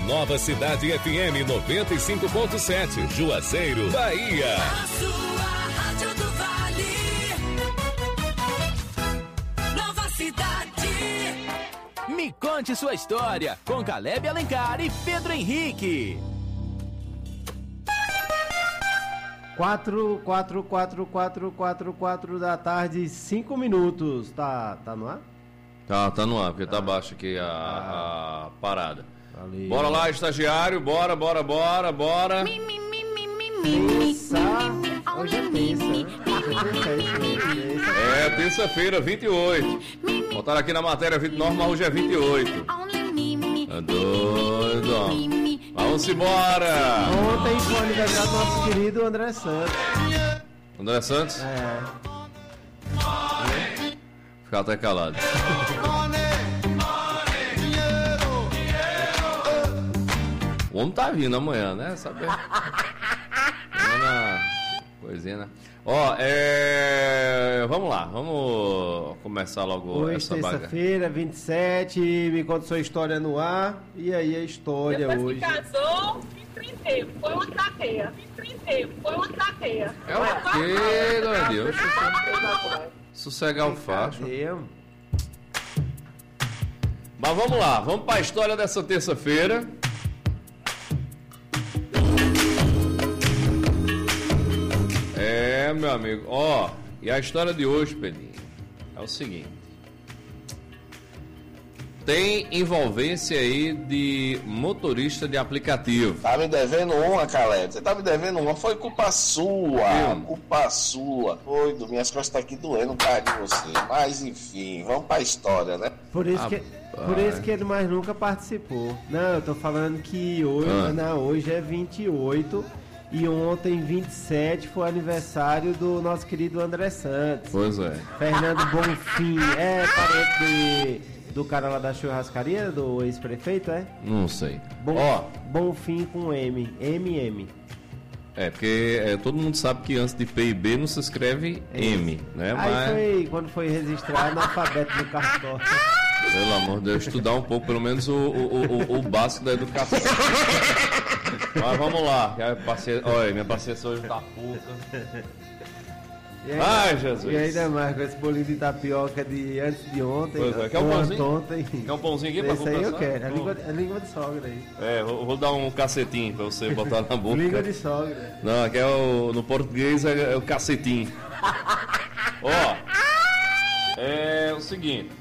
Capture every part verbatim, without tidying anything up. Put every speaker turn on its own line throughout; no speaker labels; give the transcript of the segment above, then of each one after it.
Nova Cidade F M noventa e cinco ponto sete, Juazeiro, Bahia.
A sua Rádio do Vale. Nova Cidade.
Me conte sua história com Caleb Alencar e Pedro Henrique.
Quatro, quatro, quatro, quatro, quatro, quatro da tarde, cinco minutos. Tá, tá no ar?
Tá, tá no ar, porque tá, tá baixo aqui a, a parada. Valeu. Bora lá, estagiário, bora, bora, bora, bora.
Terça, hoje é terça, né?
É, terça-feira, vinte e oito. Botaram aqui na matéria vinte e nove, mas hoje é vinte e oito. É doido. Vamos embora.
Ontem foi o aniversário do nosso querido André Santos.
André Santos?
É.
Ficar até calado. O homem tá vindo amanhã, né? Sabe? Ana... Coisinha, né? Ó, é... Vamos lá, vamos começar logo
hoje,
essa bagaça.
Terça-feira, vinte e sete, me conta sua história no ar. E aí a história
Depois
hoje.
Depois que casou, me trinteio, foi uma trateia. Me trinteio, foi uma trateia.
É o quê, meu Deus? Sossegar o facho. Mas vamos lá, vamos para a história dessa terça-feira. É, meu amigo, ó, e a história de hoje, Pedrinho, é o seguinte. Tem envolvência aí de motorista de aplicativo.
Tá me devendo uma, Caleb. Você tá me devendo uma. Foi culpa sua. Hum. Culpa sua. Foi, do minhas costas tá aqui doendo por causa de você. Mas enfim, vamos pra história, né?
Por isso, que, por isso que ele mais nunca participou. Não, eu tô falando que hoje, ah. não, hoje é vinte e oito e ontem, vinte e sete, foi aniversário do nosso querido André Santos.
Pois é.
Fernando Bonfim, é parente de... do cara lá da churrascaria, do ex-prefeito, é?
Não sei.
Bom, Ó, Bonfim com M, M M.
É, porque é, todo mundo sabe que antes de P e B não se escreve é M, né?
Aí
Mas...
foi quando foi registrado no alfabeto do cartório.
Pelo amor de Deus, estudar um pouco, pelo menos o, o, o, o básico da educação. Mas vamos lá, paciência... olha, minha paciência hoje tá pouca.
E ainda,
Ai, Jesus.
E ainda mais com esse bolinho de tapioca de antes de ontem.
Pois é. Quer um pãozinho?
Ontem.
Quer um pãozinho aqui pra
compensar? Esse aí eu quero. A língua, a língua de sogra aí.
É, vou, vou dar um cacetinho pra você botar na boca.
Língua de sogra.
Não, aqui é o, no português é, é o cacetinho. Ó, é o seguinte.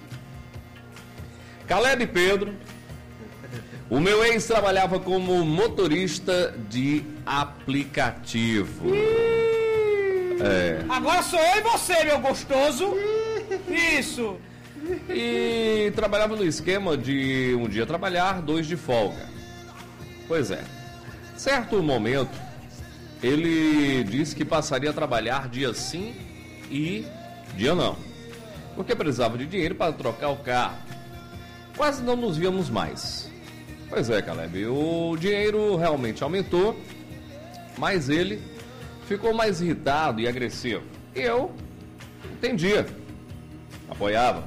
Caleb Pedro, o meu ex trabalhava como motorista de aplicativo. É.
Agora sou eu e você, meu gostoso. Isso.
E trabalhava no esquema de um dia trabalhar, dois de folga. Pois é. Certo momento, ele disse que passaria a trabalhar dia sim e dia não, porque precisava de dinheiro para trocar o carro. Quase não nos víamos mais. Pois é, Caleb, o dinheiro realmente aumentou, mas ele ficou mais irritado e agressivo. E eu entendia, apoiava.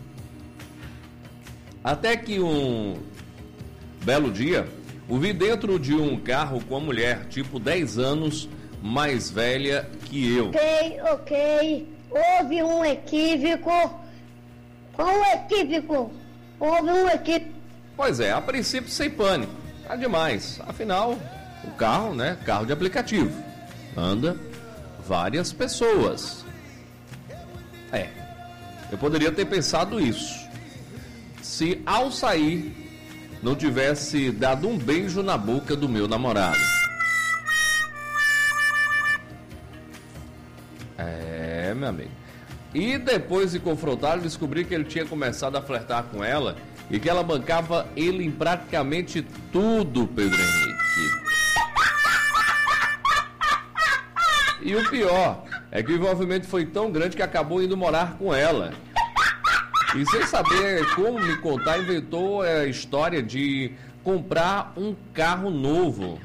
Até que um belo dia, o vi dentro de um carro com uma mulher, tipo dez anos mais velha que eu.
Ok, ok. Houve um equívoco. Qual um equívoco? Houve um equívoco.
Pois é, a princípio sem pânico. Tá demais. Afinal, o carro, né? Carro de aplicativo. Anda várias pessoas. É, eu poderia ter pensado isso se ao sair não tivesse dado um beijo na boca do meu namorado. É, meu amigo. E depois de confrontá-lo, descobri que ele tinha começado a flertar com ela e que ela bancava ele em praticamente tudo, Pedro Henrique. E o pior é que o envolvimento foi tão grande que acabou indo morar com ela. E sem saber como me contar, inventou a história de comprar um carro novo.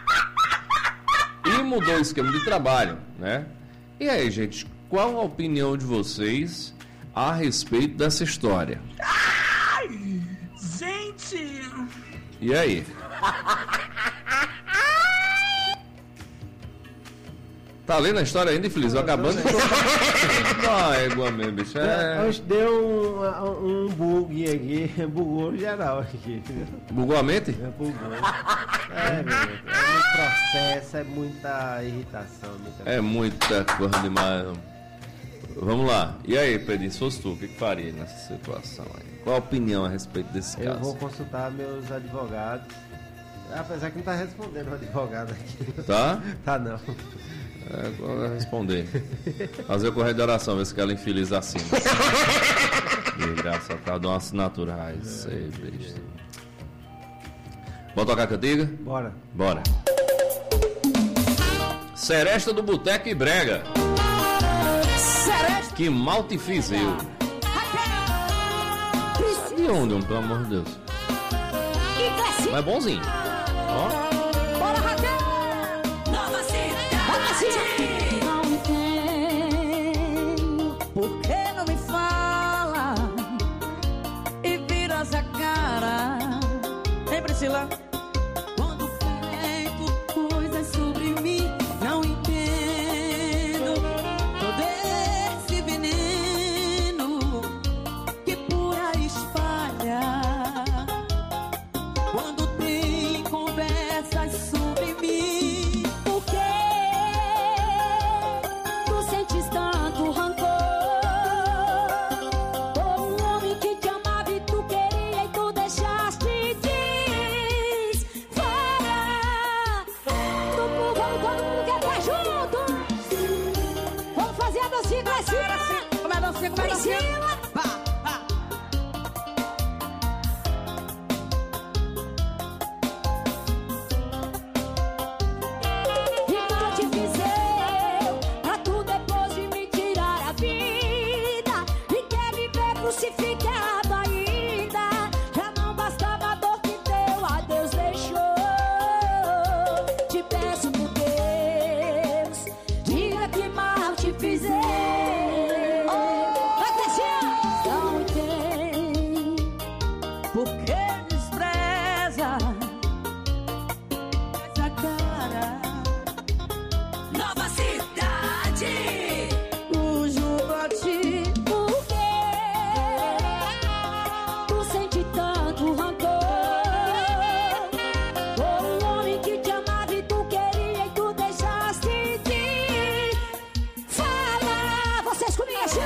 E mudou o esquema de trabalho, né? E aí, gente, qual a opinião de vocês a respeito dessa história?
Ai, gente!
E aí? Tá lendo a história ainda, infeliz? Eu acabando de colocar. Ah, égua mesmo, bicho. É...
Hoje deu um, um bug aqui, bugou geral aqui.
Bugou a mente?
É, bugou. É, meu, é muito processo, é muita irritação. Muita...
É muita coisa demais. Vamos lá. E aí, Pedro, se fosse tu, o que, que faria nessa situação aí? Qual a opinião a respeito desse caso?
Eu vou consultar meus advogados. Apesar que não tá respondendo o advogado aqui.
Tá?
Tá não.
É, agora responder. Fazer o correio de oração, ver se aquela infeliz assina. E graças a Deus, dá uma assinatura. Ai, sei, besta. Bora tocar a cantiga?
Bora.
Bora. Seresta do Boteco e Brega.
Seresta.
Que mal te fiz eu. De onde, um, pelo amor de Deus? Mas bonzinho. Ó.
Bora, Raquel. Nova cidade. Não entendo por que não me fala e viras a cara. Hein, Priscila? Quando pergunto coisas sobre mim, não entendo todo esse veneno que por aí espalha. Quando tem conversas sobre mim, por que tu sentes tanto rancor? Por um homem que te amava e tu queria e tu deixaste. Diz, fala. Tu, vamos todo mundo quer estar junto. Vamos fazer a dancinha, Priscila. Como é a dancinha, como é a dancinha? Vá, vá. E mal te fiz eu, pra tu depois de me tirar a vida e quer me ver crucificado ainda. Já não bastava a dor que teu adeus deixou. Te peço por Deus, diga que mal te fiz eu. Vai crescer! Não entendo por que despreza essa cara. Nova cidade. Fujo pra ti. Por quê? Tu sente tanto rancor por um homem que te amava e tu queria e tu deixaste de. Fala, vocês comigo assim.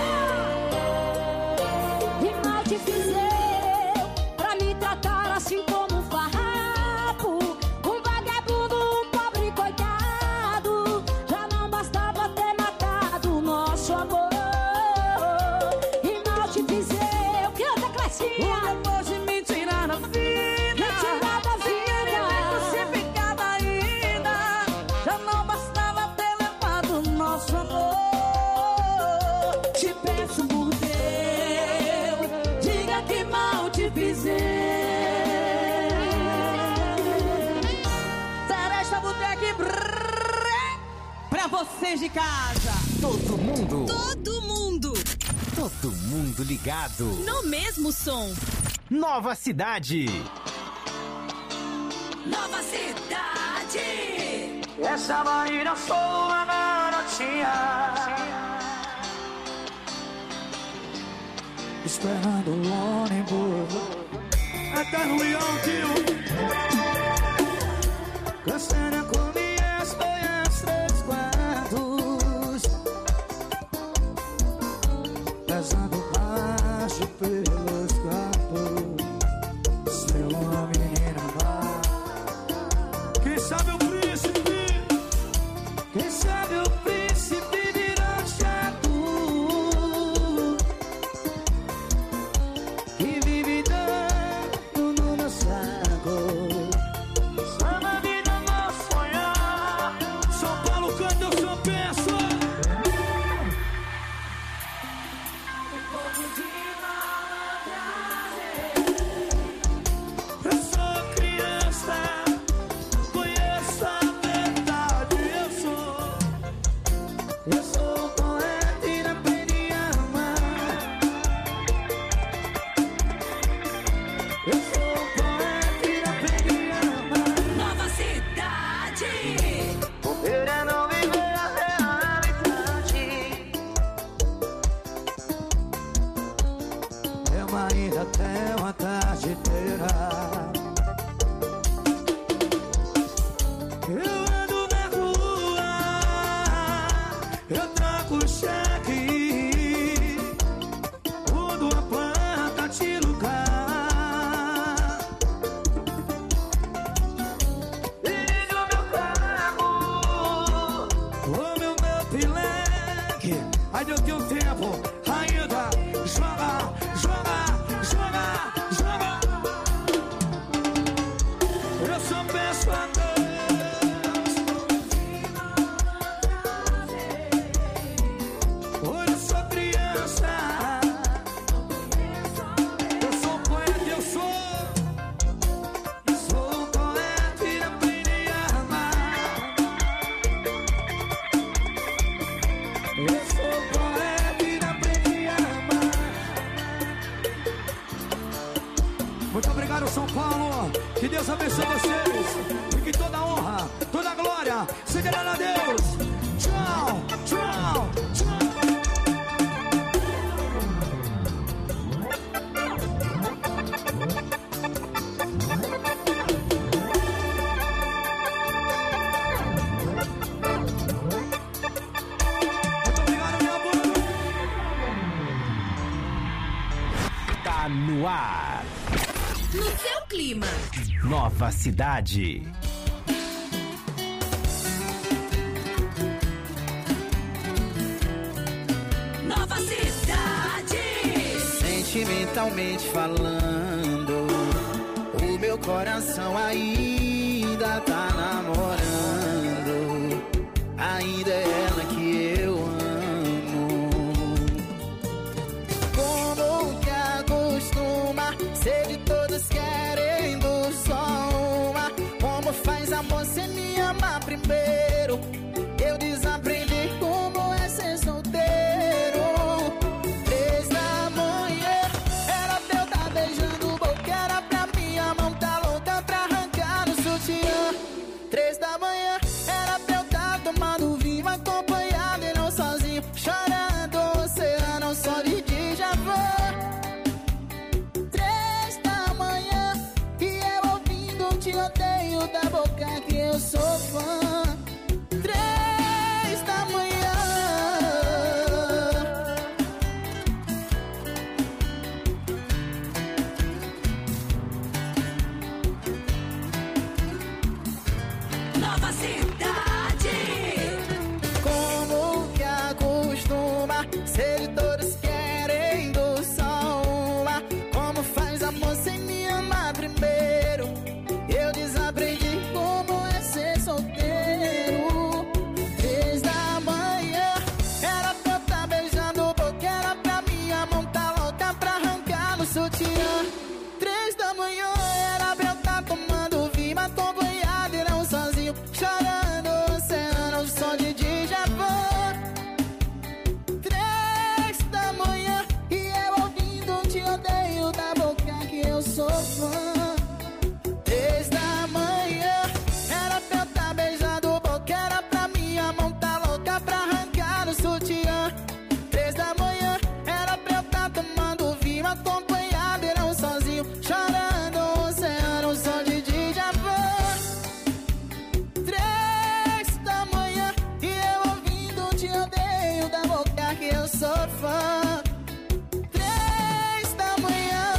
E mal te fiz eu, pra me tratar assim como um farrapo, um vagabundo, um pobre coitado. Já não bastava ter matado o nosso amor. E mal te fiz eu, que outra classinha. Depois de me tirar da vida, me tirar da vida, crucificada ainda. Já não bastava ter levado o nosso amor. Te peço por Deus, diga que mal te fiz eu. Seresta Boteco e Brega. Pra vocês de casa.
Todo mundo,
Todo mundo
todo mundo ligado.
no mesmo som.
Nova cidade.
Nova cidade.
Essa Maíra eu sou uma garotinha esperando o ônibus até no Ionquio. Cansada com minhas manhãs três quartos, pesando baixo pelos quartos. Seu uma menina má. Quem sabe o príncipe? Quem sabe o príncipe virou chato que vive dando no meu saco. eu peço a Deus. Hoje eu sou criança. Eu sou poeta, eu sou. Sou poeta e aprendi a amar. Eu sou poeta e aprendi a amar. Muito obrigado, São Paulo. Que Deus abençoe vocês. E que toda honra, toda glória seja dada a Deus. Tchau, tchau, tchau. Muito obrigado, meu amor.
Tá no ar.
No seu clima.
Nova Cidade.
Nova Cidade.
Sentimentalmente falando, o meu coração ainda tá namorando. Ainda é ela que eu amo. Como que acostuma ser de todas querendo só uma? Como faz amor sem me amar primeiro? Eu desaprendi como é ser solteiro. Três da manhã era pra eu tá beijando boca, era pra minha mão tá louca pra arrancar o sutiã. Três da manhã era pra eu tá tomando vinho acompanhado e não sozinho, chorando o oceano só de Djavan. Três da manhã e eu ouvindo um tiroteio da boca que eu sou fã. Três da manhã.
Nova Cidade.
Como que acostuma ser de todos querendo só uma? Como faz amor sem me amar primeiro? Eu desaprendi como é ser solteiro. Três da manhã era pra eu tá beijando boca, era pra minha mão tá louca pra arrancar no sutiã. Três da manhã era pra eu tá tomando vinho acompanhado e não sozinho, chorando o oceano, som de Djavan. Três da manhã e eu ouvindo um te odeio da boca que eu sou fã. Três da manhã era pra eu tá beijando boca, era pra minha mão tá louca pra arrancar o sutiã. Três da manhã era pra eu tá tomando vinho acompanhado e não sozinho, chorando o oceano, som de Djavan. Três da manhã e eu ouvindo um te odeio da boca que eu sou fã. Três da manhã.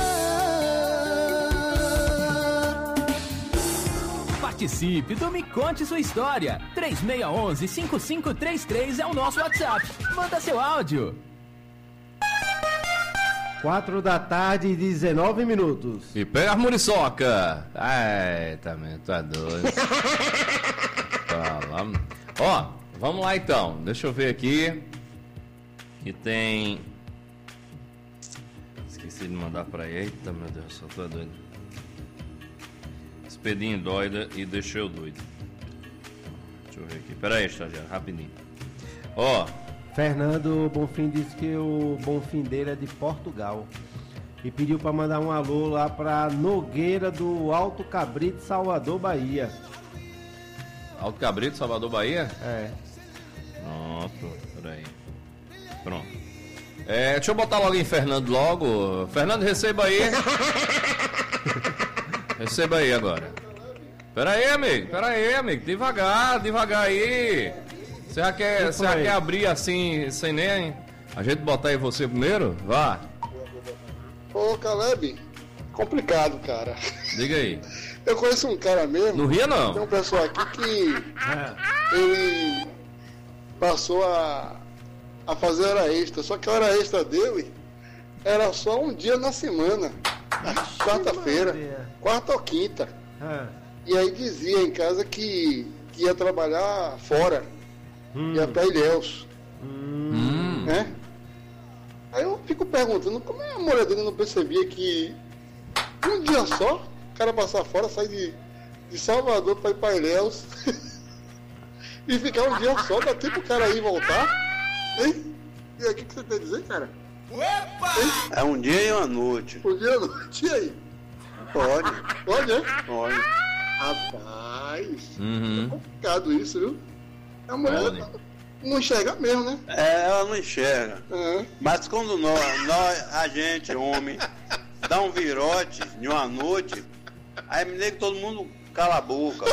Participe do Me Conte Sua História. três seis um um, cinco cinco três três é o nosso WhatsApp. Manda seu áudio.
Quatro da tarde e dezenove minutos.
E pega a muriçoca. Ai, também, tá doido. Tá, vamos. Ó, vamos lá então. Deixa eu ver aqui. Que tem. Esqueci de mandar pra aí. Eita, meu Deus, só tô doido. Espedinho doida e deixou eu doido. Deixa eu ver aqui. Pera aí, estagiário, rapidinho. Ó.
Fernando Bonfim disse que o Bonfim dele é de Portugal e pediu para mandar um alô lá para Nogueira do Alto Cabrito, Salvador, Bahia.
Alto Cabrito, Salvador, Bahia?
É.
Pronto, peraí. Pronto. É, deixa eu botar logo em Fernando logo. Fernando, receba aí. Receba aí agora. Pera aí, amigo. Pera aí, amigo. Devagar, devagar aí. Você já quer, você já quer abrir assim, sem nem a gente botar aí você primeiro? Vá.
Ô, Caleb, complicado, cara.
Diga aí.
Eu conheço um cara mesmo.
No Rio, não?
Tem um pessoal aqui que ele passou a, a fazer hora extra. Só que a hora extra dele era só um dia na semana. Quarta-feira. Quarta ou quinta. E aí dizia em casa que, que ia trabalhar fora, hum. ia para Ilhéus. Hum. Né? Aí eu fico perguntando, como é a mulher dele não percebia que um dia só, o cara passar fora, sair de, de Salvador para ir para Ilhéus e ficar um dia só, dá tempo o cara ir e voltar? Hein? E aí, o que, que você tem a dizer, cara? Hein?
É um dia e uma noite.
Um dia e uma noite, e aí?
Pode.
Pode, é?
Pode.
Rapaz,
uhum.
é complicado isso, viu? A mulher não, não enxerga mesmo, né?
É, ela não enxerga.
Uhum.
Mas quando nós, nós, a gente, homem, dá um virote em uma noite, aí me que todo mundo cala a boca.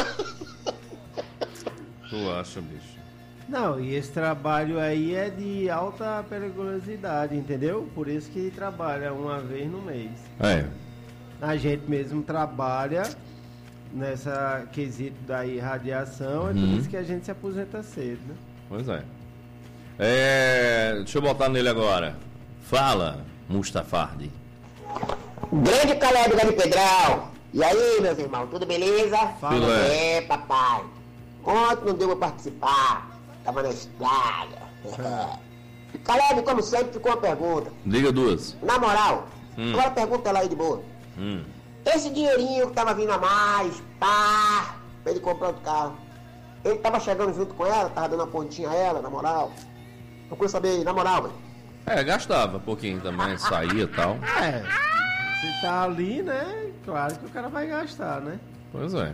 Tu acha, bicho?
Não, e esse trabalho aí é de alta periculosidade, entendeu? Por isso que trabalha uma vez no mês.
É.
A gente mesmo trabalha nessa quesito da irradiação, é por
Uhum.
isso que a gente se aposenta cedo, né?
Pois é. é. Deixa eu botar nele agora. Fala, Mustafardi.
Grande Caleb Gari Pedral. E aí, meus irmãos, tudo beleza?
Fala.
É, papai. Ontem não deu pra participar. Tava na estrada. Caleb, como sempre, ficou uma pergunta.
Diga duas.
Na moral,
Hum.
agora pergunta ela aí de boa.
Hum.
Esse dinheirinho que tava vindo a mais, pá, pra ele comprar outro carro, ele tava chegando junto com ela, tava dando uma pontinha a ela, na moral. Eu queria saber, na moral, velho.
É, gastava um pouquinho também, saía e tal.
É, se tá ali, né, claro que o cara vai gastar, né?
Pois é.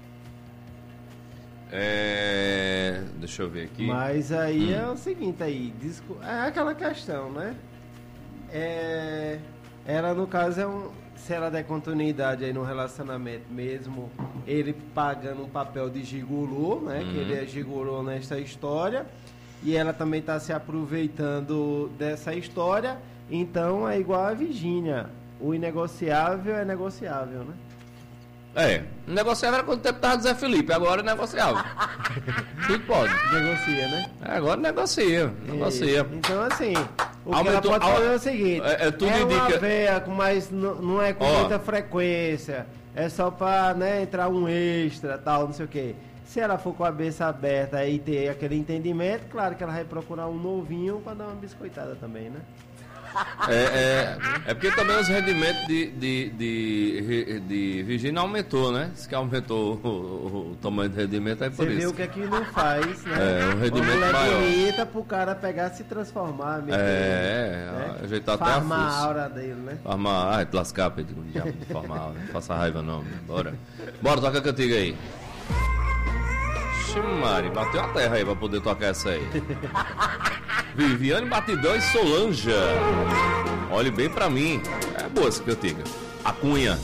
É... Deixa eu ver aqui.
Mas aí
Hum.
é o seguinte aí, disco- é aquela questão, né? É, ela no caso é um, se ela der continuidade aí no relacionamento mesmo, ele pagando um papel de gigolô, né?
Uhum.
Que ele é gigolô nesta história, e ela também está se aproveitando dessa história, então é igual a Virgínia, o inegociável é negociável, né?
É, negociável era quando o tempo tava Zé Felipe, agora é negociável. Tudo pode.
Negocia, né?
É, agora negocia, negocia.
Então assim, o
Aumentou-
que ela pode
au-
fazer é o seguinte,
é- é tudo
uma
indica-
veia, mas não, não é com
Ó.
muita frequência, é só pra, né, entrar um extra, tal, não sei o quê. Se ela for com a cabeça aberta e ter aquele entendimento, claro que ela vai procurar um novinho pra dar uma biscoitada também, né?
É, é, é porque também os rendimentos de, de, de, de Virgínia aumentou, né? Diz que aumentou o, o, o tamanho do rendimento, é por
Você
isso.
vê o que é que não faz, né?
É, um rendimento
uma mulher
maior.
bonita pro cara pegar e se transformar, meter,
É,
né?
ajeitar até a
Farmar a
força.
aura dele, né?
Farmar, ai, te lascar, Pedro, o diabo de farmar, não faça raiva não, bora. Bora, toca a cantiga aí. Ixi, Mari, bateu a terra aí pra poder tocar essa aí. Viviane Batidão e Solange. Olhe bem pra mim. É boa essa cantiga. A Cunha.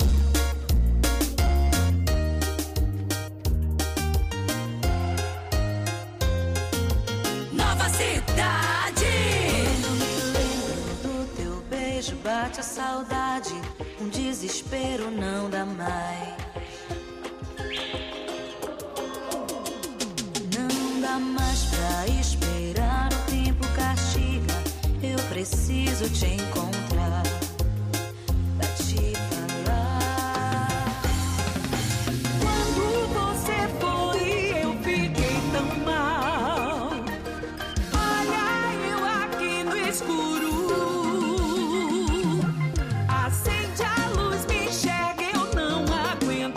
Nova Cidade. Quando me lembro do teu beijo, bate a saudade. Um desespero não dá mais. Não dá mais pra esperar, o tempo castiga. Eu preciso te encontrar pra te falar. Quando você foi, eu fiquei tão mal. Olha, eu aqui no escuro. Acende a luz, me enxerga, eu não aguento.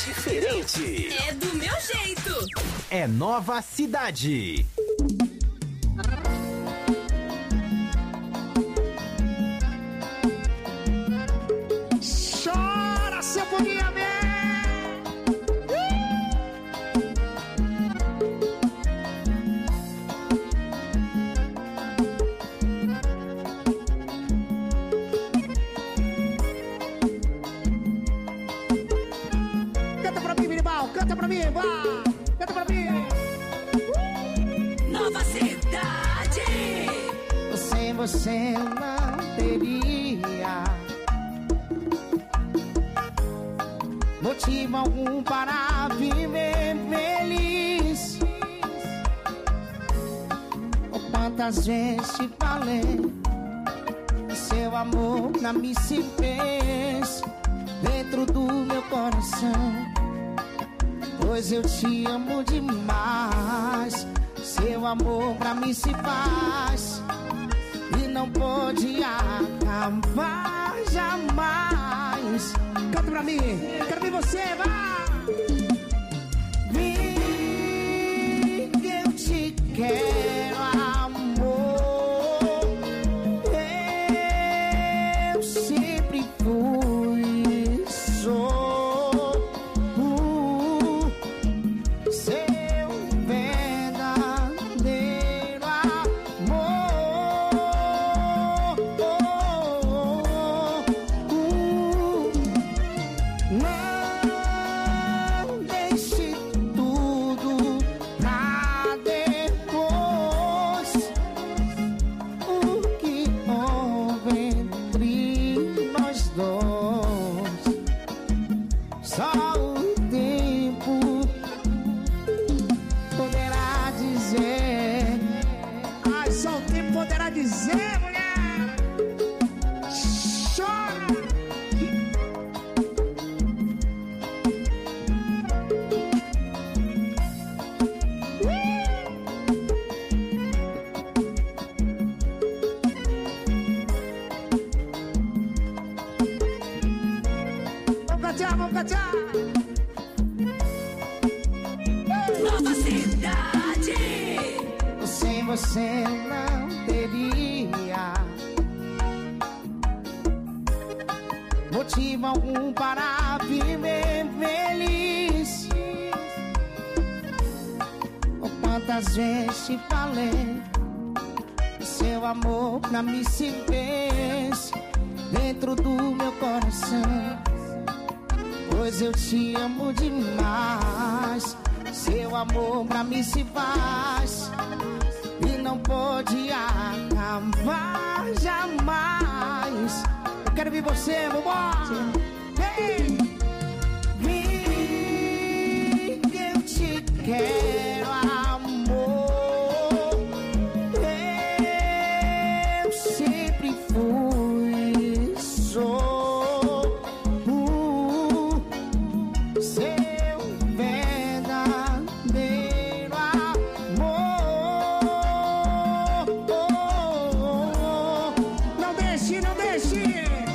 diferente.
É do meu jeito.
É Nova Cidade.
Chora, Sinfonia Man! Canta pra mim, Minimal! Canta pra mim! Vá! Canta pra mim!
Nova Cidade.
Sem você não teria motivo algum para viver feliz. Oh, quantas vezes te falei que seu amor não me se fez dentro do meu coração, pois eu te amo demais. Seu amor pra mim se faz e não pode acabar jamais.
Canta pra mim! Quero ver você! Vá!
Vem que eu te quero, amor. Eu sempre fui e sou uh, seu verdadeiro amor. Uh, não deixe tudo pra depois. O que houve entre nós dois, só o tempo poderá dizer.
Ai, só o tempo poderá dizer, mulher! Chora! Vamos catear, vamos catear!
Nova Cidade.
Sem você não teria motivo algum para viver feliz. Oh, quantas vezes te falei que seu amor não me se fez dentro do meu coração, pois eu te amo demais. Seu amor pra mim se faz e não pode acabar jamais. Eu quero ver você, vambora! Vem! Vem que eu te quero, amor. Eu sempre fui e sou uh, seu verdadeiro amor.
Não deixe, não deixe!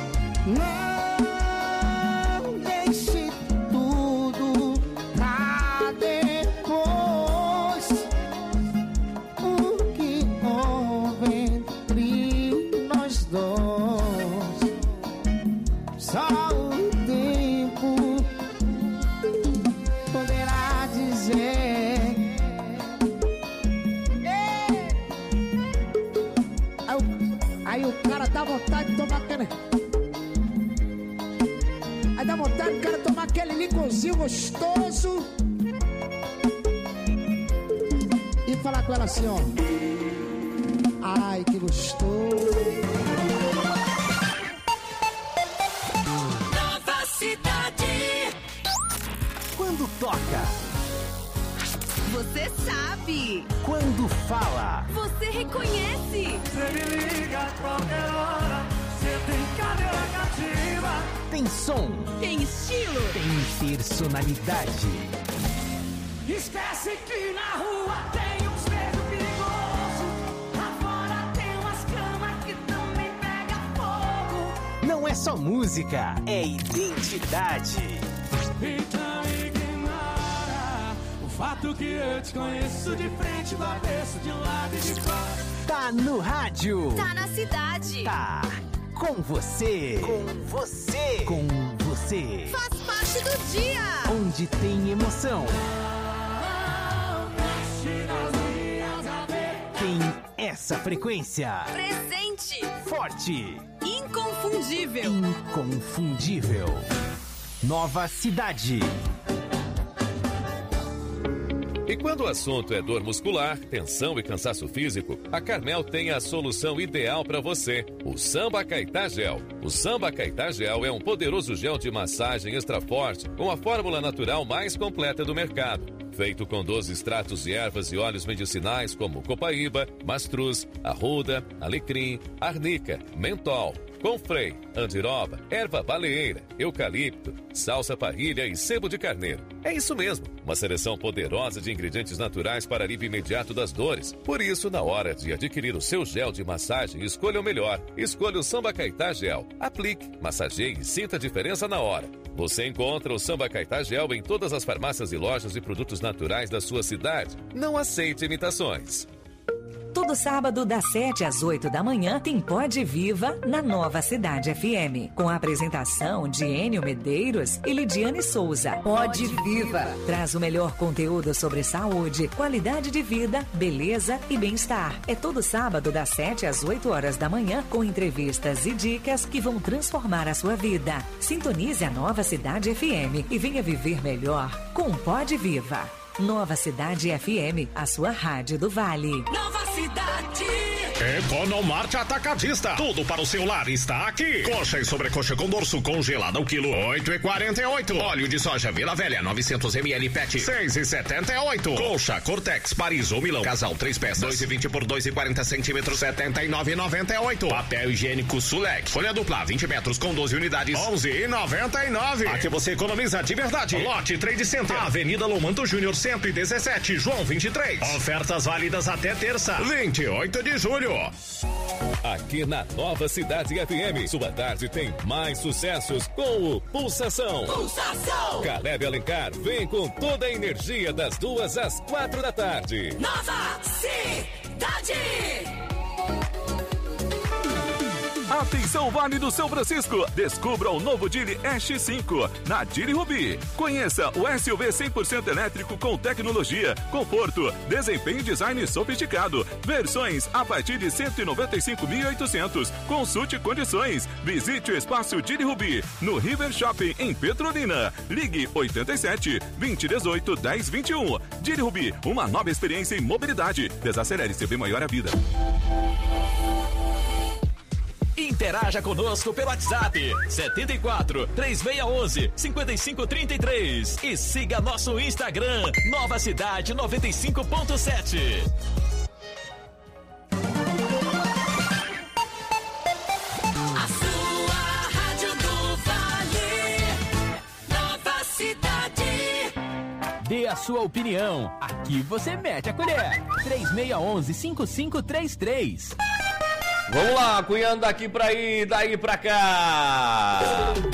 Não deixe tudo pra depois. O que houve entre nós dois, só o tempo poderá dizer.
Aí, o- aí o cara dá vontade de tomar aquele. Aí dá vontade do cara tomar aquele liconzinho gostoso e falar com ela assim, ó. Ai, que gostoso.
Nova Cidade.
Quando toca,
Você sabe.
quando fala,
Você reconhece.
Você me liga a qualquer hora. Você tem cadeira cativa.
tem som,
Tem estilo.
tem personalidade.
Esquece que na rua tem uns beijos perigosos. Lá fora tem umas camas que também pega fogo.
Não é só música, é identidade.
Então liga tanto que eu te conheço de frente, do avesso, de um lado e de fora.
Tá no rádio.
Tá na cidade.
Tá com você. Com você. Com você.
Faz parte do dia.
Onde tem emoção. Tem essa frequência.
Presente.
Forte.
Inconfundível.
Inconfundível. Nova Cidade.
E quando o assunto é dor muscular, tensão e cansaço físico, a Carmel tem a solução ideal para você, o Samba Caetá Gel. O Samba Caetá Gel é um poderoso gel de massagem extra forte com a fórmula natural mais completa do mercado. Feito com doze extratos de ervas e óleos medicinais como copaíba, mastruz, arruda, alecrim, arnica, mentol, confrei, andiroba, erva baleeira, eucalipto, salsa parrilha e sebo de carneiro. É isso mesmo, uma seleção poderosa de ingredientes naturais para alívio imediato das dores. Por isso, na hora de adquirir o seu gel de massagem, escolha o melhor. Escolha o Samba Caetá Gel. Aplique, massageie e sinta a diferença na hora. Você encontra o Samba Caetá Gel em todas as farmácias e lojas de produtos naturais da sua cidade. Não aceite imitações.
Todo sábado, das sete às oito da manhã, tem Pode Viva na Nova Cidade F M. Com a apresentação de Enio Medeiros e Lidiane Souza. Pode Viva traz o melhor conteúdo sobre saúde, qualidade de vida, beleza e bem-estar. É todo sábado, das sete às oito horas da manhã, com entrevistas e dicas que vão transformar a sua vida. Sintonize a Nova Cidade F M e venha viver melhor com Pode Viva. Nova Cidade F M, a sua rádio do Vale.
Nova Cidade.
Economarte Atacadista. Tudo para o seu lar está aqui. Coxa e sobrecoxa com dorso congelada ao quilo oito e quarenta e oito. Óleo de soja Vila Velha novecentos mililitros P E T seis e setenta e oito. Colcha Cortex Paris ou Milão casal três peças dois e vinte por dois e quarenta centímetros setenta e nove e noventa e oito. Papel higiênico Sulec folha dupla vinte metros com doze unidades onze e noventa e nove. Aqui você economiza de verdade. Lote Trade Center Avenida Lomanto Júnior cento e dezessete João vinte e três. Ofertas válidas até terça vinte e oito de julho.
Aqui na Nova Cidade F M, sua tarde tem mais sucessos com o Pulsação.
Pulsação.
Caleb Alencar vem com toda a energia das duas às quatro da tarde.
Nova Cidade.
Atenção, Vale do São Francisco! Descubra o novo Dili X cinco na Dili Rubi. Conheça o S U V cem por cento elétrico com tecnologia, conforto, desempenho e design sofisticado. Versões a partir de cento e noventa e cinco mil e oitocentos. Consulte condições. Visite o espaço Dili Rubi no River Shopping em Petrolina. Ligue oito sete, vinte, dezoito, dez, vinte e um. Dili Rubi, uma nova experiência em mobilidade. Desacelere seu bem maior a vida.
Interaja conosco pelo WhatsApp setenta e quatro, três seis um um, cinco cinco três três e siga nosso Instagram Nova Cidade noventa e cinco ponto sete.
A sua rádio do Vale. Nova Cidade.
Dê a sua opinião. Aqui você mete a colher. três seis um um, cinco cinco três três.
Vamos lá, cunhando daqui pra aí, daí pra cá.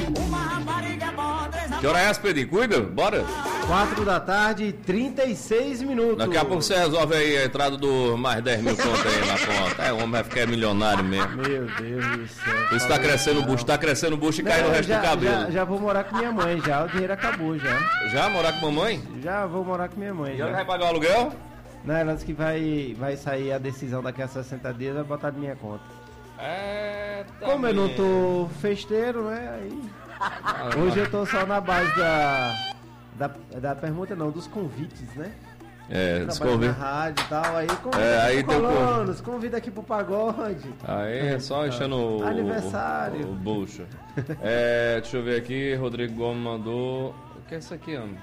Que hora é essa, Pedrinho? Cuida, bora.
Quatro da tarde e trinta e seis minutos.
Daqui a pouco você resolve aí a entrada do mais dez mil conto aí na conta. É, o homem vai ficar milionário mesmo.
Meu Deus do céu.
Isso tá crescendo o bucho, tá crescendo o bucho e cai no resto
já,
do cabelo.
Já, já vou morar com minha mãe, já. O dinheiro acabou, já.
Já? Morar com mamãe?
Já vou morar com minha mãe.
E
já.
ela vai pagar o aluguel?
Não, ela disse que vai, vai sair a decisão daqui a sessenta dias, vai botar de minha conta.
É, tá
Como
bem.
eu não tô festeiro, né? Aí...
Ah,
Hoje eu tô só na base da, da, da pergunta, não, dos convites, né?
É,
Trabalho
desconvida.
na rádio e tal, aí convida
É,
aqui
aí
pro
tem o
Colonos, convida aqui pro pagode.
Aí é só enchendo o,
Aniversário.
o, o bucho. É, deixa eu ver aqui, Rodrigo Gomes mandou... O que é isso aqui, homem?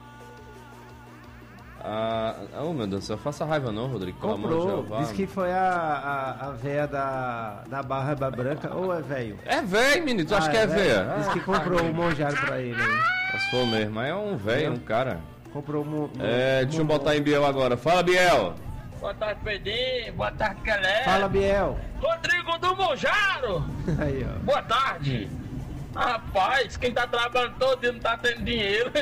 Ah, oh meu Deus do céu, faça raiva não, Rodrigo. Pelo amor de
Comprou,
Jeová.
disse que foi a, a, a véia da, da Barra Branca, ou é velho?
É velho, menino, tu acha
Ah,
que é
velho?
véia?
Disse que comprou um monjário pra ele aí.
Se for mesmo, mas é um velho, um cara.
Comprou um...
É, deixa eu botar em Biel agora. Fala, Biel.
Boa tarde, Pedrinho. Boa tarde, galera.
Fala, Biel.
Rodrigo do Monjaro.
Aí, ó.
Boa tarde. Rapaz, quem tá trabalhando todo dia não tá tendo dinheiro.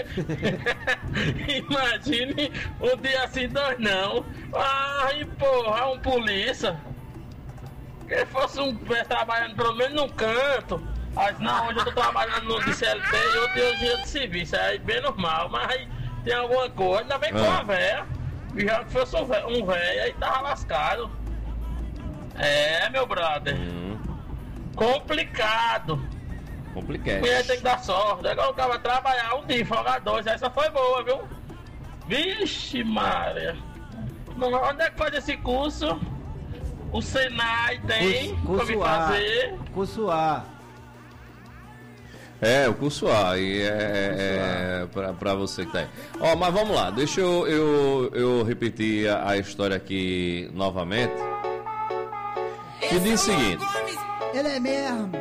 Imagine um dia assim, dois não. Ai, porra, um polícia. Que fosse um trabalhando pelo menos num canto. Mas não, hoje eu tô trabalhando no de C L T e outro dia dia de serviço. Aí bem normal, mas aí tem alguma coisa. Ainda bem com
Ah.
a véia. E já que fosse um véio, um véio, aí tava lascado. É, meu brother. Complicado.
Complicado.
Mulher tem que dar sorte. Agora o cara vai trabalhar um dia, folga dois. Essa foi boa, viu? Vixe, Maria. Não, onde é que faz esse curso? O Senai tem pra me
Curso A.
fazer.
Curso A.
É, o curso A, e é, é pra, pra você que tá aí. Ó, mas vamos lá, deixa eu, eu, eu repetir a, a história aqui novamente. Que diz o seguinte.
Ele é mesmo.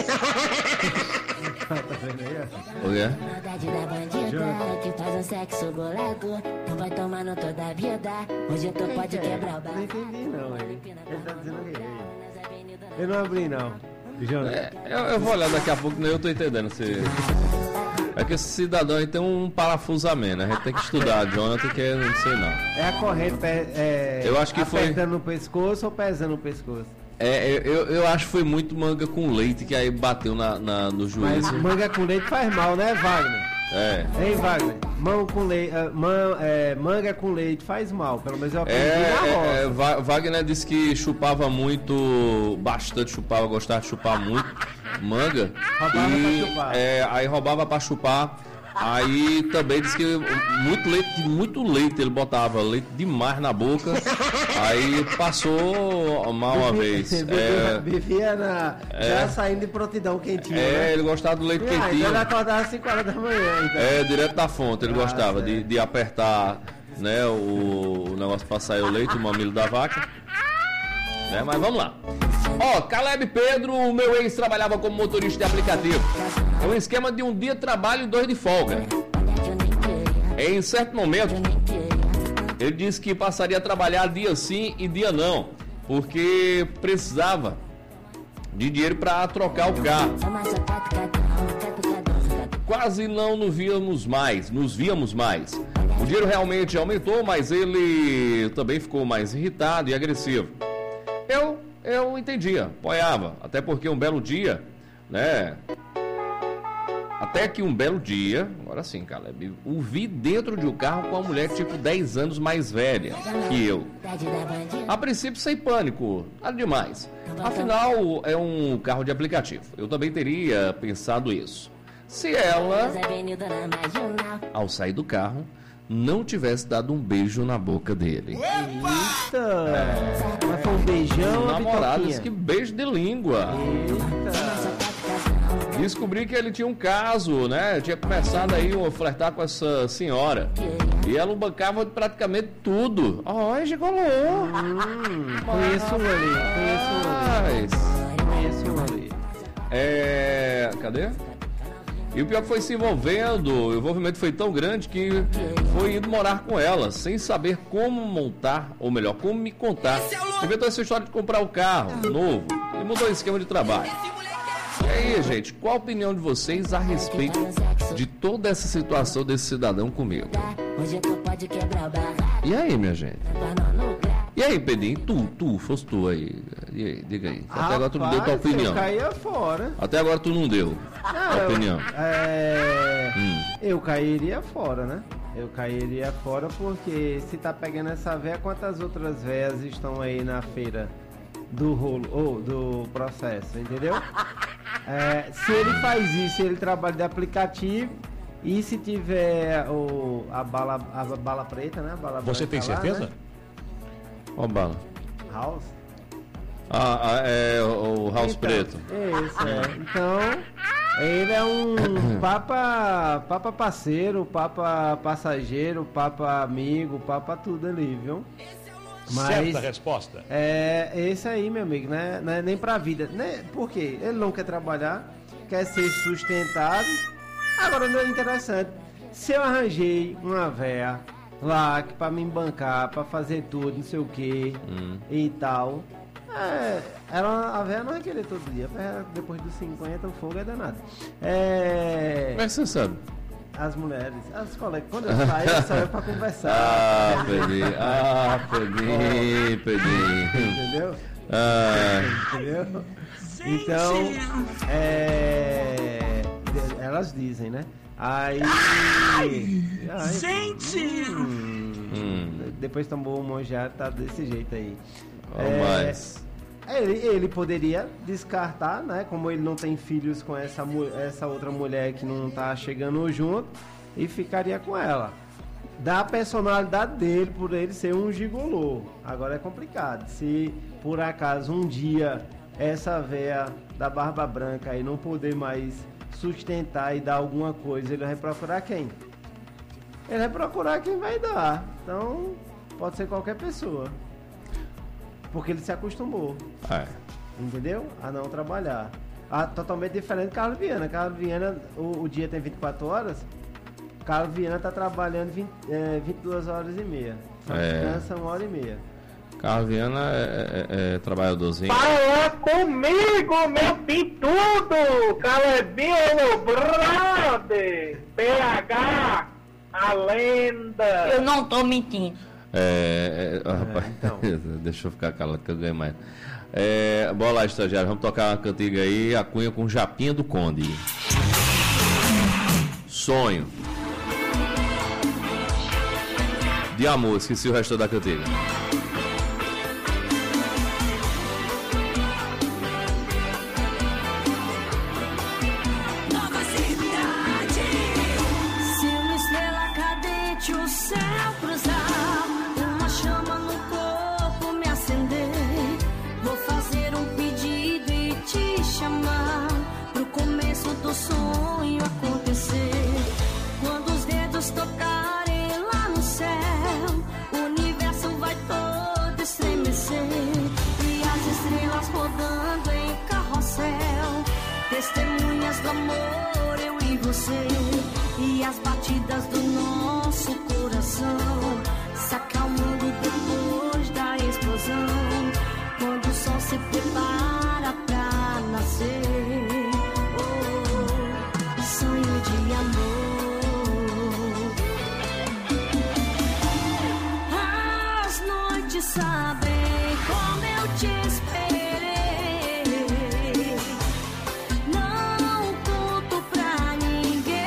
O quê?
Maldade da bandida que faz um sexo bolado. Não vai tomando toda a vida. Hoje tu pode quebrar o barco.
Não entendi não, hein? Ele tá dizendo o quê? Eu não abri não. Jonas.
É, eu, eu vou olhar daqui a pouco, nem eu tô entendendo. Se... É que esse cidadão aí tem um parafuso a menos, a gente tem que estudar, Jonathan, que eu não sei não.
É a corrente pe- é,
Eu acho que foi-
apertando no pescoço ou pesando no pescoço?
É, eu, eu acho que foi muito manga com leite que aí bateu na, na, no juiz.
Mas manga com leite faz mal, né, Wagner?
É.
Hein, Wagner? Mão com leite, ah, man- é, manga com leite faz mal, pelo menos eu aprendi
É,
na roça.
é, é, Va- Wagner disse que chupava muito, bastante chupava, gostava de chupar muito manga.
Roubava
e,
pra chupar.
é, aí roubava pra chupar. Aí também disse que muito leite, muito leite ele botava, leite demais na boca. Aí passou mal uma vez.
Bebia,
É,
bebia na,
é.
já saindo de prontidão quentinho,
é,
né?
ele gostava do leite
Ah,
quentinho.
então ele acordava às cinco horas da manhã, então.
É, direto da fonte, ele
Ah,
gostava de, de apertar, né, o, o negócio pra sair o leite, o mamilo da vaca. Né, mas vamos lá. Ó, Caleb Pedro, o meu ex trabalhava como motorista de aplicativo. É um esquema de um dia de trabalho e dois de folga. Em certo momento, ele disse que passaria a trabalhar dia sim e dia não, porque precisava de dinheiro para trocar o carro. Quase não nos víamos mais, nos víamos mais. O dinheiro realmente aumentou, mas ele também ficou mais irritado e agressivo. Eu, eu entendia, apoiava, até porque um belo dia, né? Até que um belo dia, agora sim, Caleb, o vi dentro de um carro com uma mulher tipo dez anos mais velha que eu. A princípio sem pânico, nada demais. Afinal, é um carro de aplicativo. Eu também teria pensado isso. Se ela, ao sair do carro, não tivesse dado um beijo na boca dele.
Eita! Mas foi um beijão ou
Namorado,
bitoquinha?
disse que beijo de língua. Descobri que ele tinha um caso, né? Tinha começado aí a flertar com essa senhora. E ela bancava praticamente tudo. Ai, gigolô.
Hum, conheço um ali, conheço um ali. Conheço um ali.
É... Cadê? E o pior que foi se envolvendo, o envolvimento foi tão grande que foi indo morar com ela, sem saber como montar, ou melhor, como me contar. Inventou essa história de comprar o carro novo e mudou o esquema de trabalho. E aí, gente, qual a opinião de vocês a respeito de toda essa situação desse cidadão comigo? E aí, minha gente? E aí, Pedrinho, tu, tu, fosse tu aí. E aí, diga aí. Até agora tu não deu tua
Rapaz,
opinião.
Eu caía fora.
Até agora tu não deu
Não,
a
eu-
opinião.
É...
Hum.
Eu cairia fora, né? Eu cairia fora porque se tá pegando essa véia, quantas outras véias estão aí na feira do rolo, ou do processo, entendeu? É, se ele faz isso, ele trabalha de aplicativo e se tiver o, a, bala, a bala preta, né? A bala
Você tem
branca lá,
certeza?
né?
Ó, bala.
House?
Ah, ah, é o, o House
Então,
Preto.
Isso, é. Então, ele é um papa, papa parceiro, papa passageiro, papa amigo, papa tudo ali, viu?
Certa resposta.
É esse aí, meu amigo, né? Não é nem pra vida. Né? Por quê? Ele não quer trabalhar, quer ser sustentado. Agora, não é interessante. Se eu arranjei uma véia lá que pra me bancar, pra fazer tudo, não sei o que
Hum.
e tal. É, ela, a velha não vai querer todo dia. Depois dos cinquenta, o fogo é danado. É...
Como é que você sabe?
As mulheres, as colegas, quando eu saio, eu saio pra conversar.
Ah, perdi, ah, perdi, perdi.
Entendeu?
Ah.
Entendeu? Então, é... elas dizem, né? Aí... Ai,
gente!
Hum,
hum.
Depois tomou um monjado, tá desse jeito aí.
Oh,
é...
mas...
Ele, ele poderia descartar, né? Como ele não tem filhos com essa, essa outra mulher que não tá chegando junto, e ficaria com ela. Da personalidade dele, por ele ser um gigolô. Agora é complicado. Se por acaso um dia essa véia da barba branca aí não poder mais sustentar e dar alguma coisa, ele vai procurar quem? Ele vai procurar quem vai dar. Então, pode ser qualquer pessoa. Porque ele se acostumou.
É.
Entendeu? A não trabalhar. Ah, totalmente diferente do Carlos Viana. Carlos Viana, o, o dia tem vinte e quatro horas. Carlos Viana tá trabalhando vinte, é, vinte e duas horas e meia. Só
É.
descansa uma hora e meia.
Carlos Viana é, é, é trabalhadorzinho.
Fala comigo, meu pintudo! Calebinho, meu brother! P H, a lenda!
Eu não tô mentindo.
É, é, rapaz,
então.
deixa eu ficar calado que eu ganhei mais. É, bora lá, estagiário, vamos tocar uma cantiga aí, a cunha com Japinha do Conde. Sonho. De amor, esqueci o resto da cantiga.
Nova cidade. Se uma estrela cadente o céu cruzar, uma chama no corpo me acender, vou fazer um pedido e te chamar pro começo do sonho acontecer. Quando os dedos tocarem lá no céu, o universo vai todo estremecer e as estrelas rodando em carrossel, testemunhas do amor, eu e você, e as batidas do nosso coração se acalmando depois da explosão, quando o sol se prepara pra nascer. Oh, sonho de amor. As noites sabem como eu te esperei, não conto pra ninguém.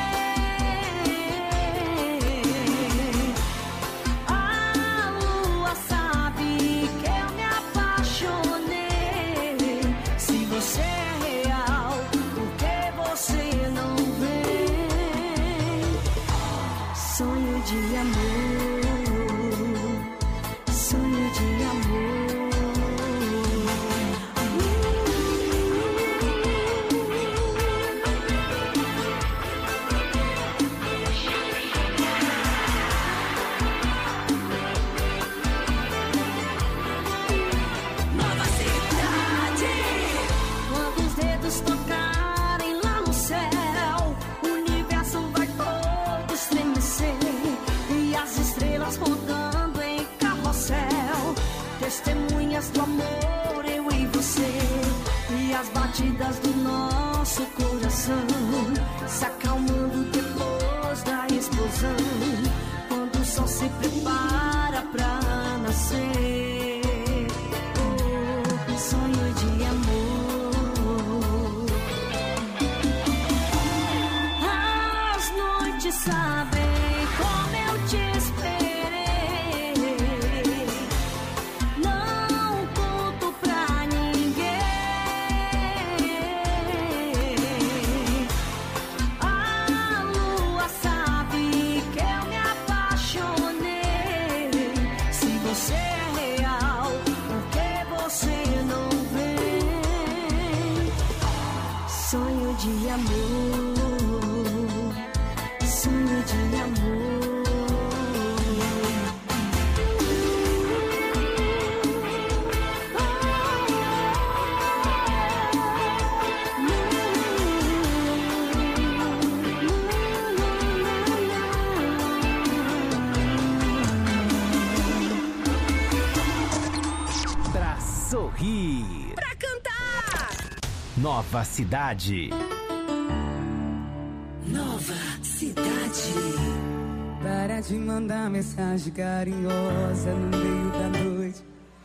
A lua sabe que eu me apaixonei. Se você é real, por que você não vem? Sonho de amor, sonho de amor. Nova cidade. Quando os dedos tocarem lá no céu, o universo vai todo estremecer e as estrelas rodando em carrossel, testemunhas do amor, eu e você, e as batidas do nosso coração se acalmando depois da explosão, quando o sol se prepara pra nascer. Oh, sonho de amor. As noites sabem como eu te esperei, não conto pra ninguém. A lua sabe que eu me apaixonei. Se você é
Nova Cidade.
Nova Cidade.
Para de mandar mensagem carinhosa no meio da noite.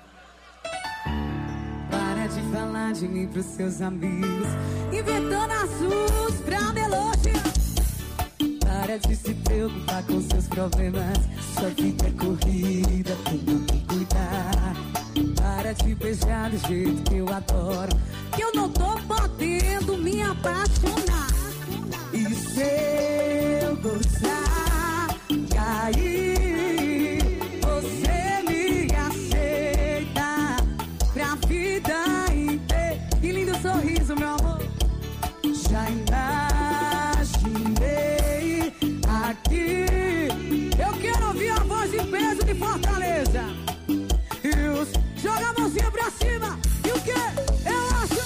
Para de falar de mim pros seus amigos, inventando assuntos pra me elogiar. Para de se preocupar com seus problemas, sua vida é corrida, tem que cuidar. Para de beijar do jeito que eu adoro, que eu não tô podendo me apaixonar. E se eu gostar, e aí você me aceita pra vida inteira. Que lindo sorriso, meu amor. Já imaginei aqui. Eu quero ouvir a voz de peso de Fortaleza. E os joga a mãozinha pra cima. E o que? Eu acho.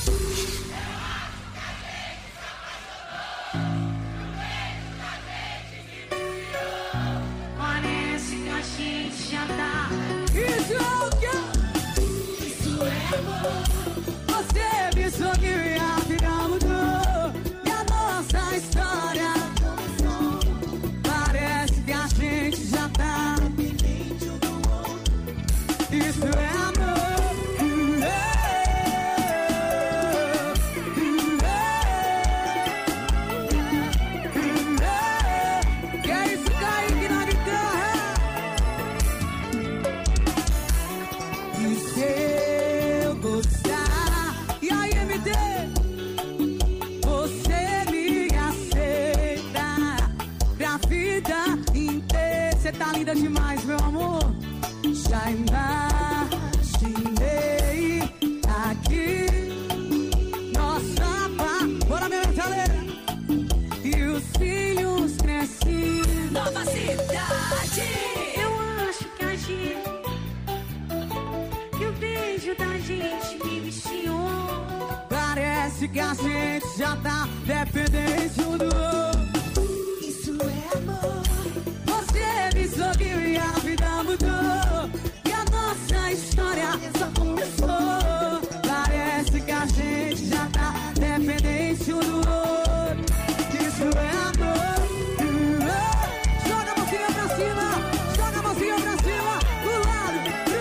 Parece que a gente já tá. Isso é o que? Isso é amor. Você me sorriu e a vida mudou. E a nossa história parece que a gente já tá. Isso é amor. Que é isso, Kaique na guitarra? E se eu gostar, e aí, M D? Você me aceita pra vida inteira. Você tá linda demais, meu amor. Já imaginei aqui nossa paz. Bora, minha metaleira. E os filhos crescendo.
Nova Cidade.
Eu acho que a gente, que o beijo da gente me viciou. Parece que a gente já tá dependente um do outro. Isso é amor. Você me sorriu e a vida mudou. E a nossa história só começou. Parece que a gente já tá dependente um do outro. Isso é amor. Joga a mãozinha pra cima. Joga a mãozinha pra cima. Do lado.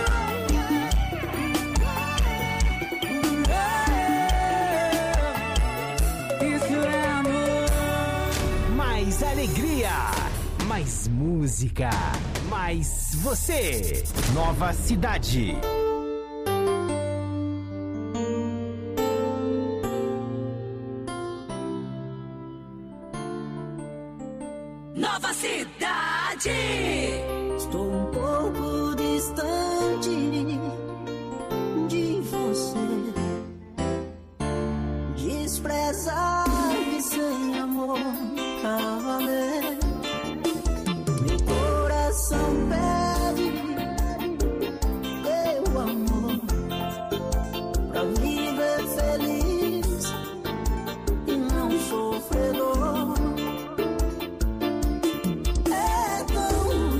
Isso é amor.
Mais alegria, mais música, mais você. Nova Cidade.
Nova Cidade.
Estou um pouco distante de você. Desprezar-me sem amor a valer. Meu coração pede teu amor pra viver feliz e não sofredor. É tão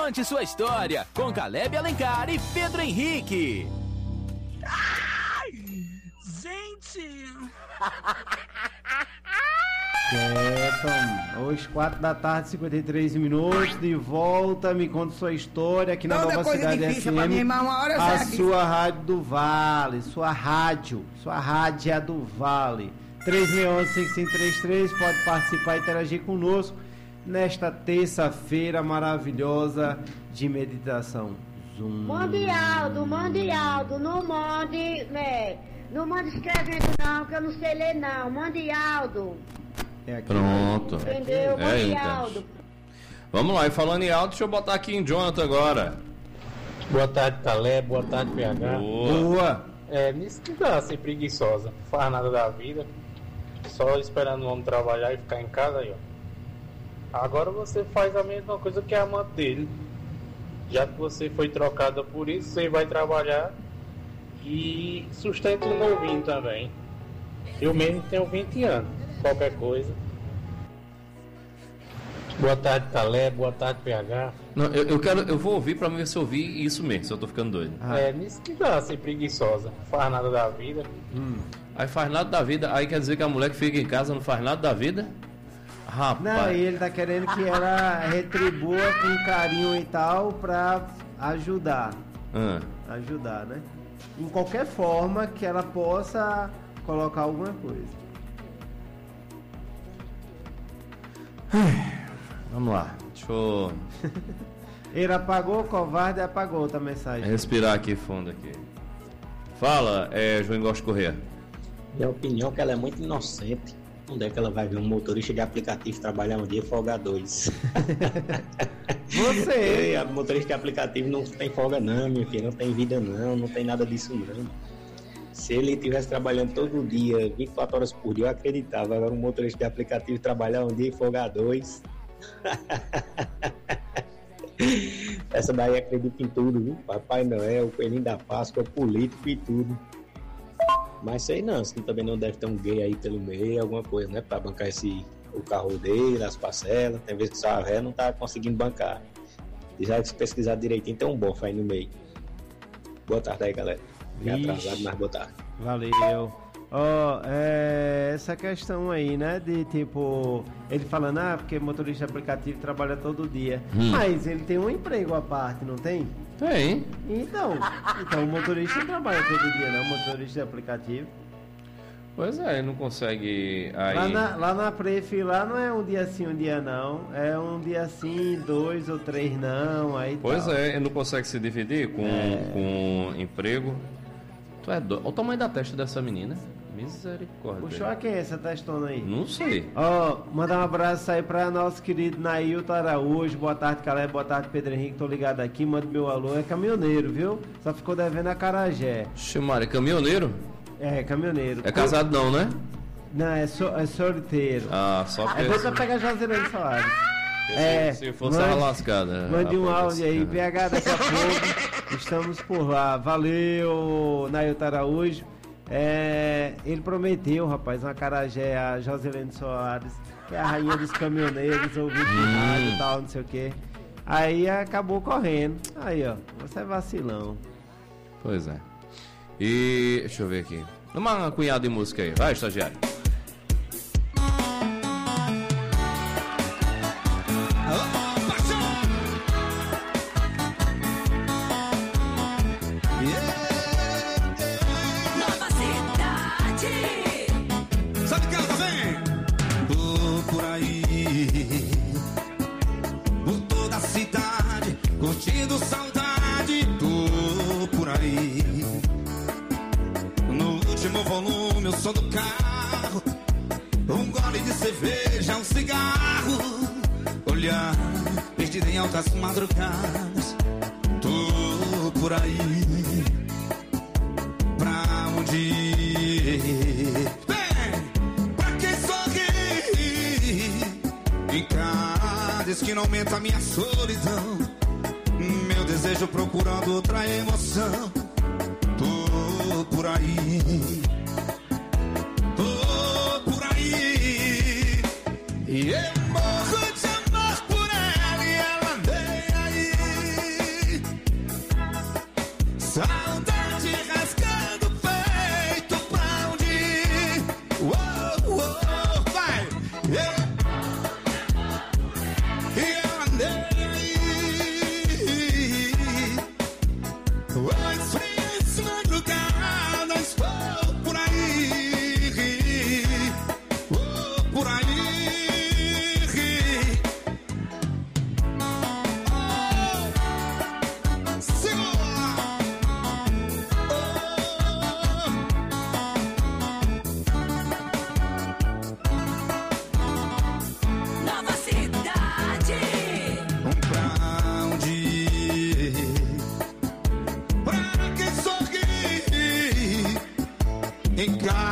Conte sua história com Caleb Alencar e Pedro Henrique.
Ai, gente!
Clepton, hoje quatro da tarde, cinquenta e três minutos, de volta, me conta sua história aqui na
Toda
Nova
coisa
Cidade
difícil
F M,
pra mim, irmão, uma hora eu
a
saio aqui.
sua rádio do Vale, sua rádio, sua rádio é do Vale, três seis um, cinco cinco três três, pode participar e interagir conosco nesta terça-feira maravilhosa de meditação. Zoom.
Mande Aldo, mande Aldo, não mande, né? Não mande escrevendo não, que eu não sei ler não. Mande Aldo.
É aqui.
Pronto.
Entendeu?
É,
Mande
então.
Aldo.
Vamos lá, e falando em alto, deixa eu botar aqui em Jonathan agora.
Boa tarde, Calé. Boa tarde, P H.
Boa.
Boa.
É, nisso que dá, ser preguiçosa. Não faz nada da vida. Só esperando o homem trabalhar e ficar em casa aí, ó. Agora você faz a mesma coisa que a amante dele. Já que você foi trocada por isso, você vai trabalhar e sustenta um novinho também. Eu mesmo tenho vinte anos. Qualquer coisa. Boa tarde, Calé. Boa tarde, P H.
Não, eu, eu quero, eu vou ouvir pra ver se eu ouvi isso mesmo, se eu tô ficando doido.
É, nisso que dá, ser preguiçosa. Não faz nada da vida.
Hum. Aí faz nada da vida, aí quer dizer que a mulher que fica em casa não faz nada da vida? Rapaz.
Não, e ele tá querendo que ela retribua com carinho e tal pra ajudar.
Ah.
Ajudar, né? Em qualquer forma que ela possa colocar alguma coisa.
Vamos lá, deixa eu
Ele apagou, covarde apagou outra mensagem.
respirar aqui fundo aqui. Fala, é, João Gosto Corrêa.
Minha opinião é que ela é muito inocente. Onde é que ela vai ver um motorista de aplicativo trabalhar um dia e folgar dois?
Você!
É, motorista de aplicativo não tem folga não, meu filho. Não tem vida não, não tem nada disso não. Se ele estivesse trabalhando todo dia, vinte e quatro horas por dia, eu acreditava. Agora um motorista de aplicativo trabalhar um dia e folgar dois. Essa daí acredita em tudo, viu? Papai Noel, Coelhinho da Páscoa, político e tudo. Mas sei não, se também não deve ter um gay aí pelo meio, alguma coisa, né? Pra bancar esse, o carro dele, as parcelas. Tem vezes que só a ré não tá conseguindo bancar. E já que se pesquisar direitinho, tem um bofe aí no meio. Boa tarde aí, galera. Fiquei atrasado, mas boa tarde.
Valeu. Ó, oh, é, essa questão aí, né? De tipo, ele falando, ah, porque motorista de aplicativo trabalha todo dia. Hum. Mas ele tem um emprego à parte, não tem?
Tem.
Então, então o motorista não trabalha todo dia, não, motorista de aplicativo.
Pois é, ele não consegue aí...
Lá na, lá na Pref, lá não é um dia sim, um dia não. É um dia sim, dois ou três não, aí
Pois
tal.
é, ele não consegue se dividir com,
É.
com emprego. Tu é doido. Olha o tamanho da testa dessa menina. Misericórdia.
Puxou a quem essa testona aí?
Não sei.
Ó, oh, mandar um abraço aí pra nosso querido Nailton Araújo. Boa tarde, Caleb. Boa tarde, Pedro Henrique. Tô ligado aqui. Manda meu alô. É caminhoneiro, viu? Só ficou devendo a Acarajé.
Chamar, é caminhoneiro?
É, caminhoneiro.
É casado não, né?
Não, é, so, é solteiro.
Ah, só
É
porque...
doido pra pegar Joselene Soares.
Se,
É,
se fosse
mande-
a lascada.
Mande um
rapaz.
áudio aí, P H, daqui a pouco. Estamos por lá. Valeu, Nailton Araújo. É, ele prometeu, rapaz, uma acarajé a Joselene Soares, que é a rainha dos caminhoneiros, ouvindo de rádio e tal, não sei o que. Aí acabou correndo. Aí, ó, você é vacilão.
Pois é. E deixa eu ver aqui. Uma cunhada de música aí. Vai, estagiário.
Nova cidade.
Sabe que ela tá bem? Tô por aí, por toda a cidade, curtindo saudade. Tô por aí, no último volume, o som do carro, um gole de cerveja, um cigarro, olhar perdido em altas madrugadas. Tô por aí, pra onde ir? Vem, pra quem sorri, em cada esquina aumenta a minha solidão, meu desejo procurando outra emoção. Tô por aí, tô por aí, e eu morro de amor por ela e ela vem aí.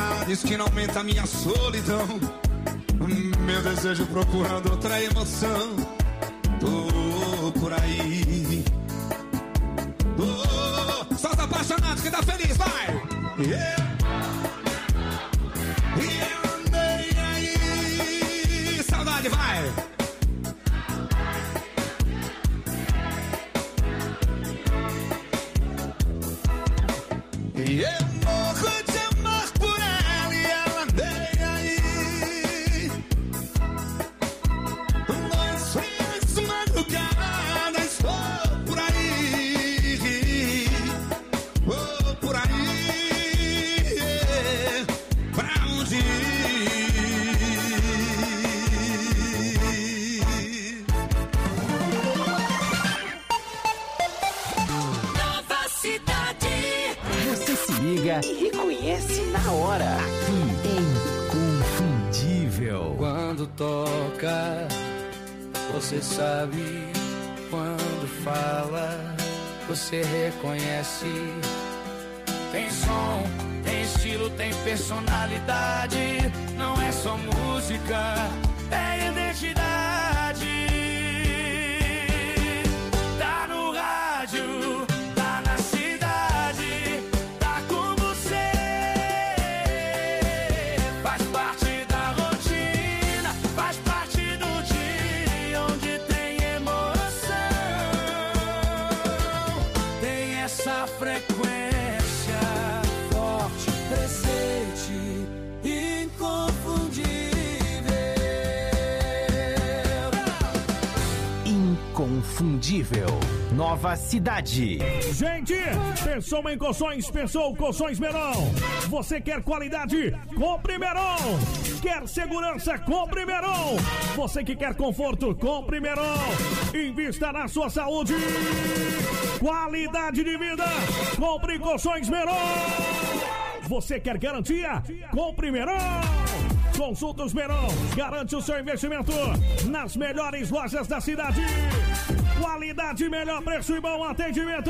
saudades que não aumenta a minha solidão. Meu desejo procurando outra emoção. Tô por aí. Tô, só os apaixonados que tá feliz, vai! Yeah. E eu andei aí. Saudade, vai! E eu morro de amor por ela e ela andei aí. Nós fomos madrugada, estou por aí. Vou por aí, yeah. Pra onde ir?
Nova Cidade.
Você se liga e reconhece na hora. Aqui, Inconfundível.
Quando toca, você sabe. Quando fala, você reconhece. Tem som, tem estilo, tem personalidade. Não é só música, é identidade. Tá no rádio, tá na cidade, tá com você. Faz parte da rotina, faz parte do dia onde tem emoção. Tem essa frequência forte, presente, inconfundível.
Inconfundível. Nova Cidade.
Gente, pensou em colchões, pensou colchões Meron. Você quer qualidade? Compre Meron. Quer segurança? Compre Meron. Você que quer conforto? Compre Meron. Invista na sua saúde. Qualidade de vida. Compre colchões Meron. Você quer garantia? Compre Meron. Consultas Meron. Garante o seu investimento nas melhores lojas da cidade. Qualidade, melhor preço e bom atendimento.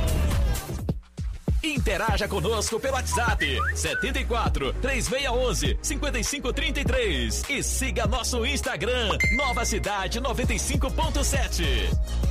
Interaja conosco pelo WhatsApp setenta e quatro, três seis um um, cinco cinco três três e siga nosso Instagram Nova Cidade noventa e cinco ponto sete.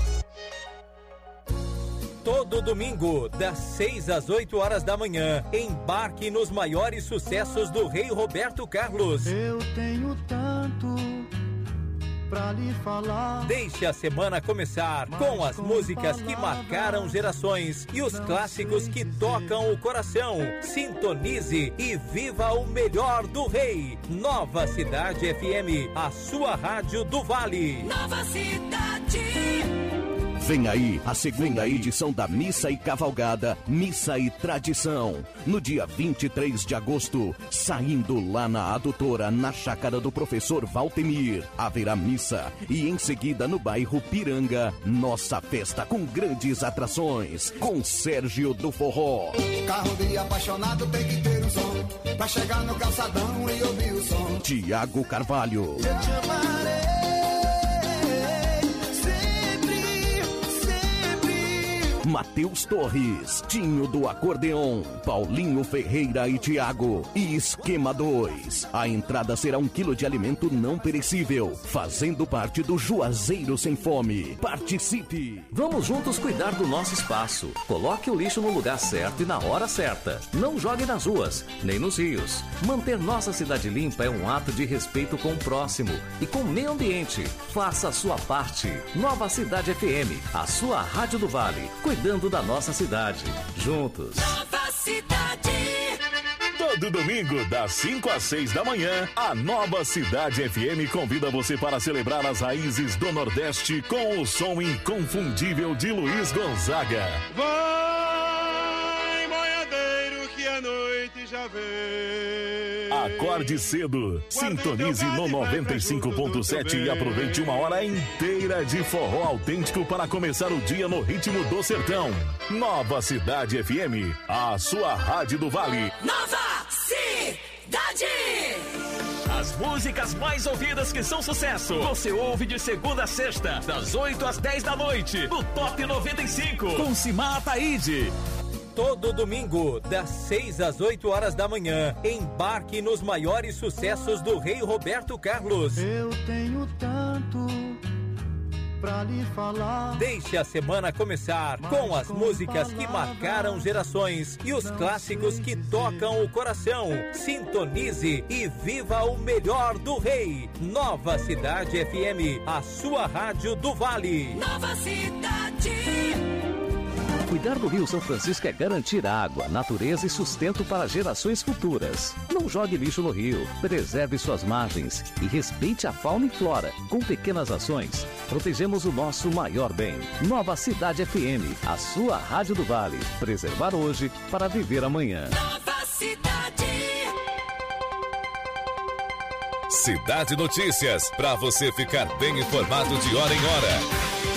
Todo domingo, das seis às oito horas da manhã, embarque nos maiores sucessos do Rei Roberto Carlos.
Eu tenho tanto pra lhe falar.
Deixe a semana começar com as músicas que marcaram gerações e os clássicos que tocam o coração. Sintonize e viva o melhor do Rei. Nova Cidade F M, a sua rádio do Vale.
Nova Cidade.
Vem aí a segunda edição da Missa e Cavalgada, Missa e Tradição. No dia vinte e três de agosto, saindo lá na Adutora, na chácara do professor Valtemir, haverá missa. E em seguida no bairro Piranga, nossa festa com grandes atrações, com Sérgio do Forró.
Carro de apaixonado tem que ter um som, pra chegar no calçadão e ouvir o som.
Tiago Carvalho.
Eu te amarei.
Matheus Torres, Tinho do Acordeon, Paulinho Ferreira e Thiago e Esquema dois. A entrada será um quilo de alimento não perecível, fazendo parte do Juazeiro Sem Fome. Participe!
Vamos juntos cuidar do nosso espaço. Coloque o lixo no lugar certo e na hora certa. Não jogue nas ruas, nem nos rios. Manter nossa cidade limpa é um ato de respeito com o próximo e com o meio ambiente. Faça a sua parte. Nova Cidade F M, a sua rádio do Vale. Cuidando da nossa cidade. Juntos.
Nova Cidade.
Todo domingo, das cinco às seis da manhã, a Nova Cidade F M convida você para celebrar as raízes do Nordeste com o som inconfundível de Luiz Gonzaga.
Vai, boiadeiro, que a noite já vem.
Acorde cedo, sintonize no noventa e cinco ponto sete e aproveite uma hora inteira de forró autêntico para começar o dia no ritmo do sertão. Nova Cidade F M, a sua rádio do Vale.
Nova Cidade.
As músicas mais ouvidas que são sucesso, você ouve de segunda a sexta, das oito às dez da noite, no Top noventa e cinco, com Simar Ataíde.
Todo domingo, das seis às oito horas da manhã, embarque nos maiores sucessos do Rei Roberto Carlos.
Eu tenho tanto pra lhe falar.
Deixe a semana começar com as músicas que marcaram gerações e os clássicos que tocam o coração. Sintonize e viva o melhor do Rei. Nova Cidade F M, a sua rádio do Vale.
Nova Cidade.
Cuidar do Rio São Francisco é garantir água, natureza e sustento para gerações futuras. Não jogue lixo no rio, preserve suas margens e respeite a fauna e flora. Com pequenas ações, protegemos o nosso maior bem. Nova Cidade F M, a sua rádio do Vale. Preservar hoje para viver amanhã.
Nova Cidade.
Cidade Notícias, para você ficar bem informado de hora em hora.